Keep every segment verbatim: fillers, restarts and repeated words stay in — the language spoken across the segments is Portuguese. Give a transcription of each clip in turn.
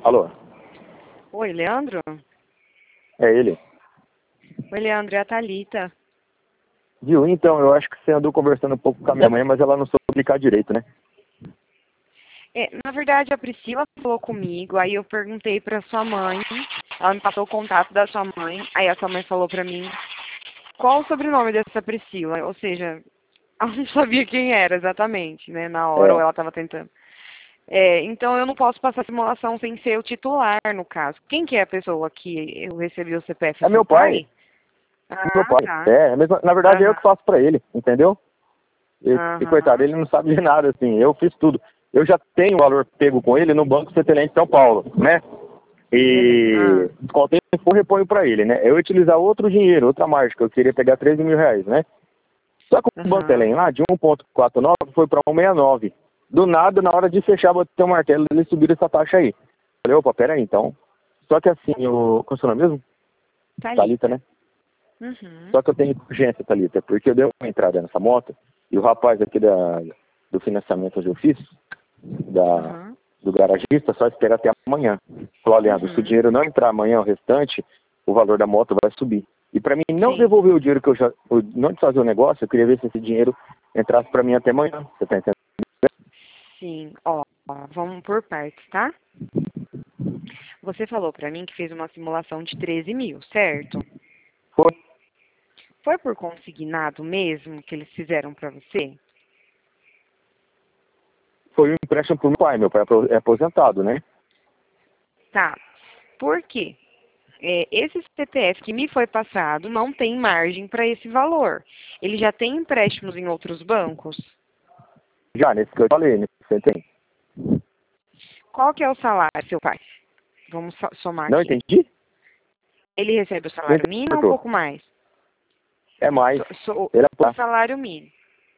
Alô? Oi, Leandro? É ele. Oi, Leandro, é a Thalita. Viu? Então, eu acho que você andou conversando um pouco com a minha mãe, mas ela não soube explicar direito, né? É, na verdade, a Priscila falou comigo, aí eu perguntei pra sua mãe, ela me passou o contato da sua mãe, aí a sua mãe falou pra mim qual o sobrenome dessa Priscila, ou seja, ela não sabia quem era exatamente, né, na hora, ou É. ela estava tentando. É, então eu não posso passar a simulação sem ser o titular, no caso. Quem que é a pessoa que eu recebi o C P F? É É meu seu pai. pai? É meu Ah, pai. tá. É, mesmo, na verdade é eu Aham, que faço pra ele, entendeu? E, e coitado, aham. ele não sabe de nada, assim. Eu fiz tudo. Eu já tenho o valor pego com ele no Banco Cetelém de São Paulo, né? Beleza. E Ah, qual tempo for, reponho pra ele, né? Eu utilizar outro dinheiro, outra margem, que eu queria pegar treze mil reais, né? Só que o Banco aham. Cetelém lá, de um vírgula quarenta e nove foi para um vírgula sessenta e nove. Do nada, na hora de fechar, bater o martelo, eles subiram essa taxa aí. Falei, opa, peraí, então. Só que assim, o... Como é o seu nome mesmo? Thalita, Thalita. né? Uhum. Só que eu tenho urgência, Thalita, porque eu dei uma entrada nessa moto e o rapaz aqui da, do financiamento onde eu fiz, da, Uhum. do garagista, só espera até amanhã. Falou, Leandro, se o Uhum. dinheiro não entrar amanhã, o restante, o valor da moto vai subir. E para mim não Sim. devolver o dinheiro que eu já, eu não desfazer o negócio, eu queria ver se esse dinheiro entrasse para mim até amanhã. Você tá entendendo? Sim. Ó, ó, vamos por partes, tá? Você falou pra mim que fez uma simulação de treze mil, certo? Foi, Foi por consignado mesmo que eles fizeram pra você? foi um empréstimo pro meu pai, meu pai é apro- é aposentado, né? Tá. Por quê? É, esse C P F que me foi passado não tem margem para esse valor. Ele já tem empréstimos em outros bancos? Já, nesse que eu falei, né? Você tem. Qual que é o salário, seu pai? Vamos so- somar Não aqui. entendi? Ele recebe o Não salário entendi, mínimo ou um cortou. pouco mais? É mais. So- so- Ele o é, salário mínimo.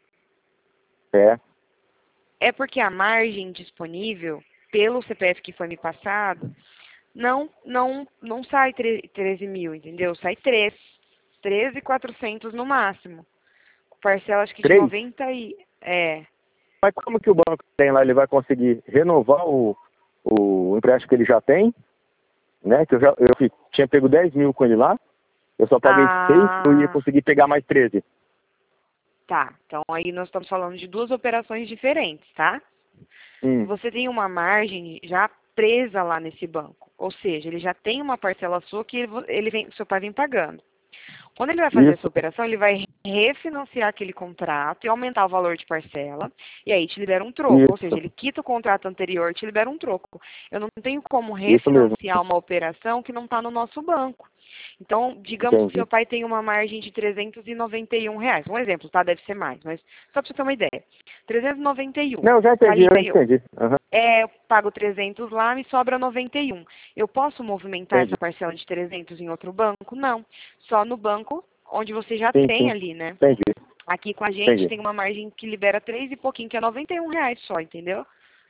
é. É porque a margem disponível pelo C P F que foi me passado não não não sai tre- treze mil, entendeu? Sai três, treze mil e quatrocentos no máximo. Parcela acho que de Três. noventa e é. Mas como que o banco tem lá, ele vai conseguir renovar o, o empréstimo que ele já tem, né? Que eu, já, eu fi- tinha pego dez mil com ele lá, eu só paguei seis, eu ia Ah, conseguir pegar mais treze. tá. Então aí nós estamos falando de duas operações diferentes, tá? Hum, Você tem uma margem já presa lá nesse banco. Ou seja, ele já tem uma parcela sua que ele ele vem, seu pai vem pagando. Quando ele vai fazer essa isso, operação, ele vai refinanciar aquele contrato e aumentar o valor de parcela, e aí te libera um troco. Ou seja, isso, ele quita o contrato anterior e te libera um troco. Eu não tenho como isso mesmo, refinanciar uma operação que não está no nosso banco. Então, digamos que entendi. seu pai tem uma margem de trezentos e noventa e um reais. Um exemplo, tá? Deve ser mais, mas só para você ter uma ideia. trezentos e noventa e um. Não, eu já entendi, eu Thalita, já eu, entendi. Aham, é, eu pago trezentos lá, me sobra noventa e um. Eu posso movimentar entendi. essa parcela de trezentos em outro banco? Não. Só no banco onde você já Sim, tem sim, ali, né? entendi, Aqui com a gente entendi. tem uma margem que libera três e pouquinho, que é noventa e um reais só, entendeu?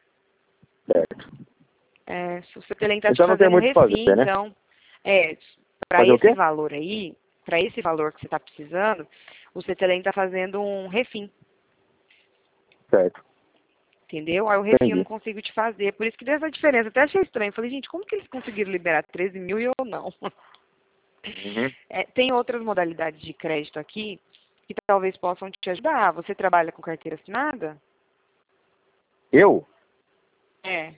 Certo. É, se você está te Então não tem fazendo muito o que fazer, refim, né? então, é, para Fazer o esse quê? valor aí, para esse valor que você está precisando, o Cetelem está fazendo um refim, Certo, entendeu? Aí o refim eu não entendi. consigo te fazer, por isso que deu essa diferença. Até achei estranho, falei, gente, como que eles conseguiram liberar treze mil e eu não? Uhum. É, tem outras modalidades de crédito aqui que talvez possam te ajudar. Você trabalha com carteira assinada? Eu? É.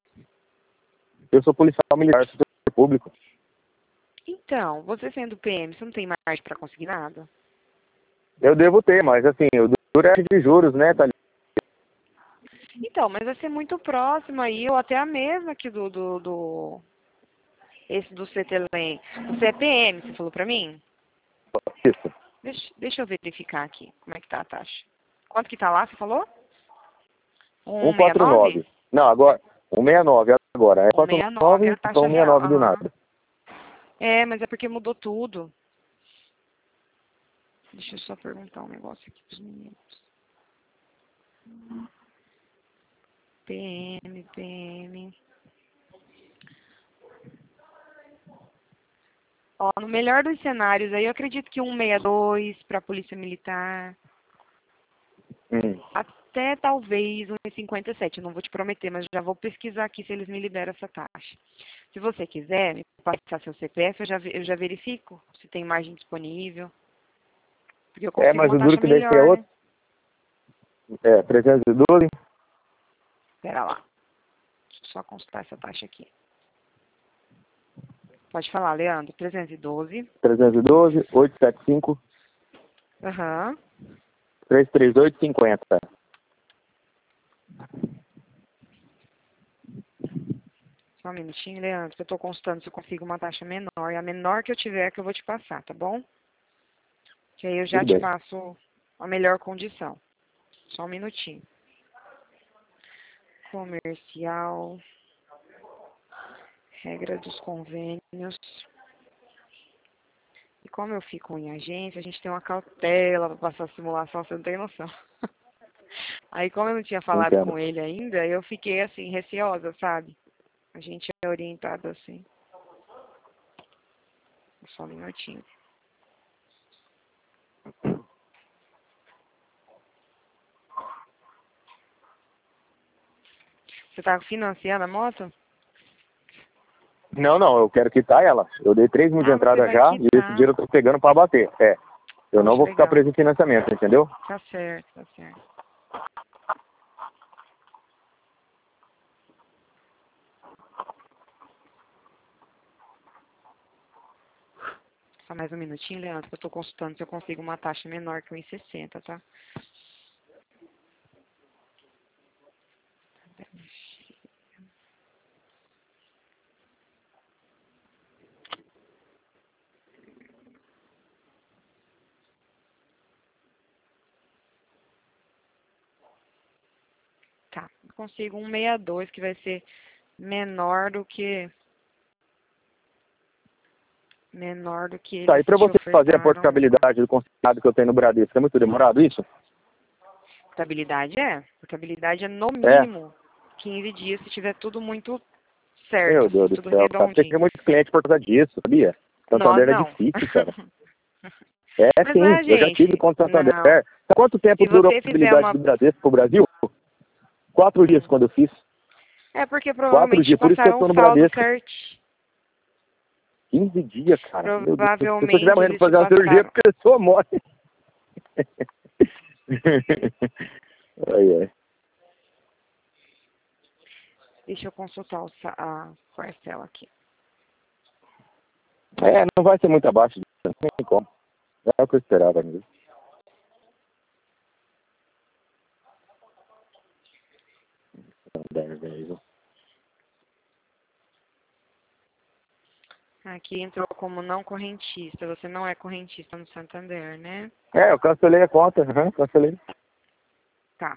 Eu sou policial militar, sou servidor público. Então, você sendo P M, você não tem margem para conseguir nada? Eu devo ter, mas assim, o duro é de juros, né, Thalita? Então, mas vai ser muito próximo aí, ou até a mesma aqui do, do, do esse do Cetelem. Você é P M, você falou pra mim? Isso. Deixa, deixa eu verificar aqui como é que tá a taxa. Quanto que tá lá, você falou? Um sessenta e nove? cento e quarenta e nove. Não, agora, cento e sessenta e nove agora. É Um sessenta e nove é quarenta e nove, a então taxa cento e sessenta e real. nove do Aham. nada. É, mas é porque mudou tudo. Deixa eu só perguntar um negócio aqui pros meninos. P M, P M. Ó, no melhor dos cenários aí, eu acredito que um sessenta e dois para a Polícia Militar. Hum. Até talvez um cinquenta e sete. Eu não vou te prometer, mas já vou pesquisar aqui se eles me liberam essa taxa. Se você quiser me passar seu C P F, eu já, eu já verifico se tem margem disponível. Porque eu consigo É, mas uma o duro taxa que daí melhor, é né? outro. É, trezentos e doze. Espera lá. Deixa eu só consultar essa taxa aqui. Pode falar, Leandro. trezentos e doze. trezentos e doze, oitocentos e setenta e cinco, Aham. trezentos e trinta e oito, cinquenta. Só um minutinho, Leandro, que eu estou consultando se eu consigo uma taxa menor. E a menor que eu tiver que eu vou te passar, tá bom? Que aí eu já Tudo te bem. passo a melhor condição. Só um minutinho. Comercial. Regra dos convênios. E como eu fico em agência, a gente tem uma cautela para passar a simulação, você não tem noção. Aí, como eu não tinha falado Entendo. com ele ainda, eu fiquei assim, receosa, sabe? A gente é orientado assim. Só um minutinho. Você tá financiando a moto? Não, não, eu quero quitar ela. Eu dei três mil de Ah, você entrada vai já e esse quitar. dinheiro eu tô pegando para bater. É. Eu não Poxa, vou ficar legal. preso em financiamento, entendeu? Tá certo, tá certo. Só mais um minutinho, Leandro, que eu tô consultando se eu consigo uma taxa menor que um e sessenta, tá? Tá. Eu consigo um sessenta e dois que vai ser menor do que menor do que Tá, eles e para te você fazer a ofertaram. portabilidade do consignado que eu tenho no Bradesco, é muito demorado isso? Portabilidade é. Portabilidade é no É. mínimo quinze dias se tiver tudo muito certo, Meu Deus assim, do tudo céu, cara. Tem redondinho. muito cliente por causa disso, sabia? Nós Santander é não. difícil, cara. É Mas sim, a eu já tive gente, conta Santander. não. Sabe quanto tempo Se durou a você fizer portabilidade uma. do Bradesco pro Brasil? Quatro dias Hum, quando eu fiz. é porque Quatro provavelmente te dias, por isso que eu passaram tô um no saldo Bradesco. certo. quinze dias, cara. Meu Deus. Se eu estiver Provavelmente morrendo eles pra te fazer uma cirurgia, passaram. a pessoa morre. Ai, ai. Deixa eu consultar o sa- a parcela aqui. É, não vai ser muito abaixo disso. Não tem como. É o que eu esperava mesmo. dez, dez. Aqui entrou como não correntista. Você não é correntista no Santander, né? É, eu cancelei a conta. Uhum, cancelei. Tá.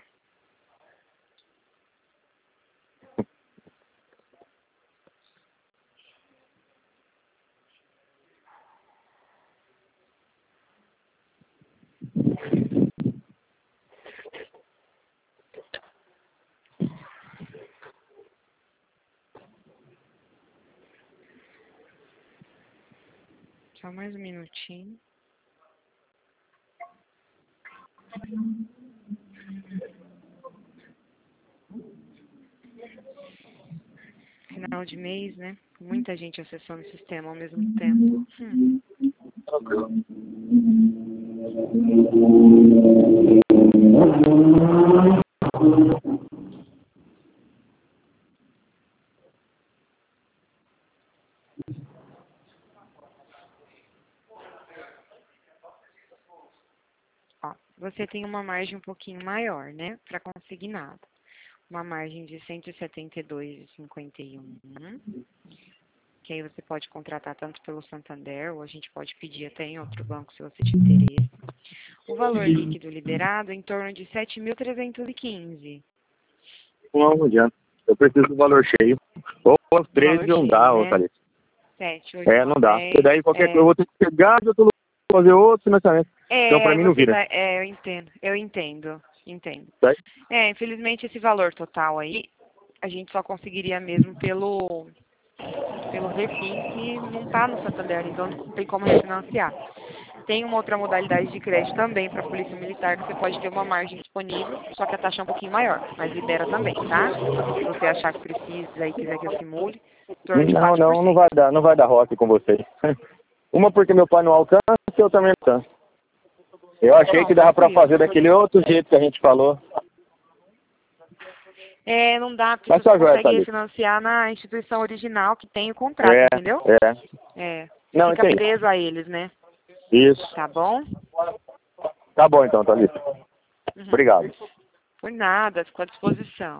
Só mais um minutinho. Final de mês, né? Muita gente acessando o sistema ao mesmo tempo. Hum. Ó, você tem uma margem um pouquinho maior, né? Para consignado. Uma margem de cento e setenta e dois vírgula cinquenta e um. Que aí você pode contratar tanto pelo Santander, ou a gente pode pedir até em outro banco se você tiver interesse. O valor líquido liberado é em torno de sete mil trezentos e quinze. Não, não adianta. Eu preciso do valor cheio. Ou os Do três valor não cheio, dá, ô né? Thalita. sete, oito, É, não nove, dá. Porque dez. daí qualquer coisa eu É, vou ter que pegar de outro lugar, fazer outro financiamento. Então pra é, mim não você vira. vai. É, eu entendo. Eu entendo. Entendo. Tá? É, infelizmente esse valor total aí, a gente só conseguiria mesmo pelo, pelo Refin, que não está no Santander, então não tem como refinanciar. Tem uma outra modalidade de crédito também para a Polícia Militar, que você pode ter uma margem disponível, só que a taxa é um pouquinho maior, mas libera também, tá? Se você achar que precisa e quiser que eu simule, em torno de Não, quatro por não, cento. não vai dar, não vai dar rock com vocês. Uma porque meu pai não alcança e eu também não alcanço. Eu achei Não, que dava pra tranquilo. fazer daquele outro jeito que a gente falou. É, não dá, porque Mas você só joia, consegue Thalita. refinanciar na instituição original que tem o contrato, É, entendeu? é. É, Não, fica entendi. preso a eles, né? Isso. Tá bom? Tá bom então, Thalita. Uhum. Obrigado. Por nada, fico à disposição.